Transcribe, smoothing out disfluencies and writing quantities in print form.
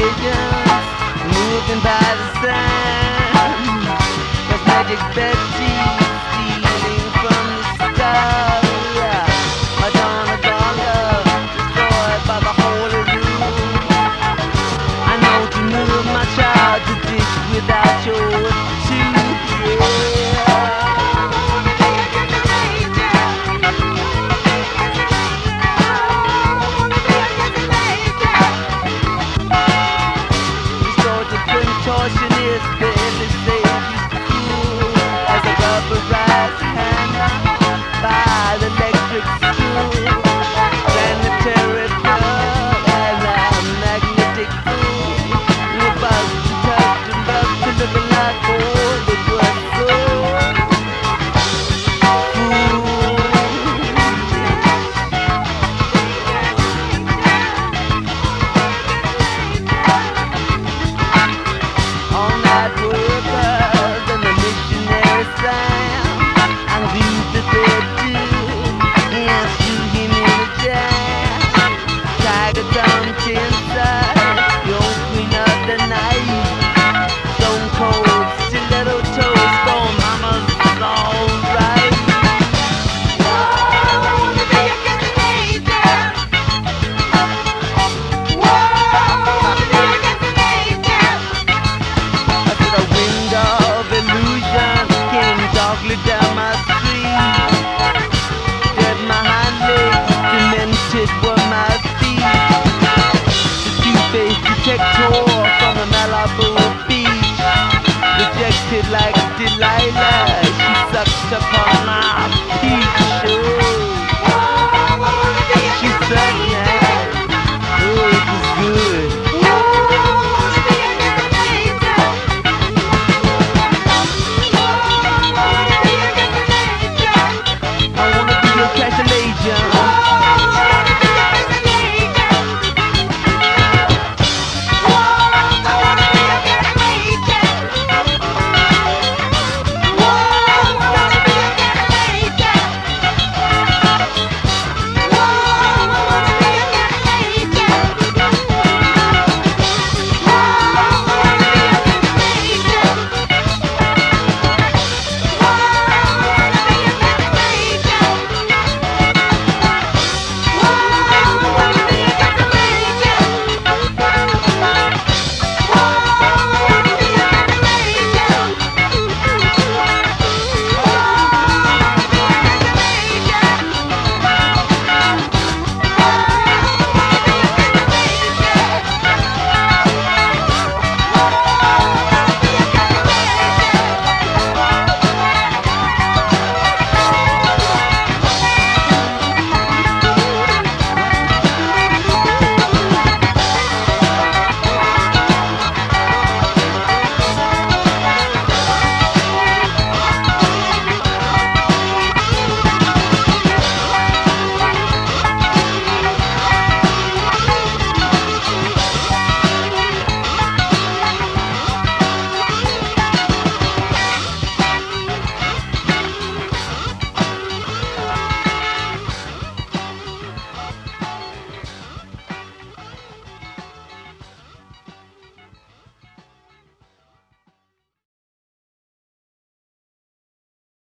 agents moving by the sun. There's magic Betty stealing from the stars. Madonna Dollar destroyed by the holy rule. I know to move my child to dish without your tooth. Contortionist, baby, say he's cool as a rubberized hammer by the electric stool. Planetary plug and a magnetic fool. We're about to touch and love to look like Hollywood soul. Down my street, dead my hind legs, demented were my feet. The two-faced detector from the Malibu